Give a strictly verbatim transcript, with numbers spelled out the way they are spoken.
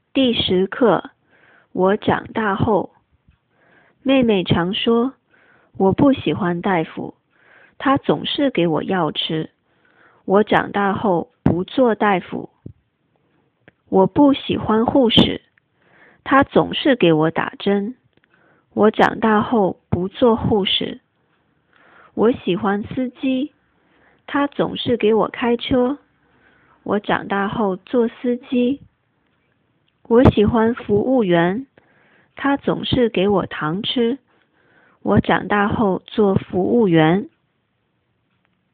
第十课，我长大后。妹妹常说，我不喜欢大夫，他总是给我药吃。我长大后不做大夫。我不喜欢护士，他总是给我打针。我长大后不做护士。我喜欢司机，他总是给我开车。我长大后做司机。我喜欢服务员，他总是给我糖吃。我长大后做服务员。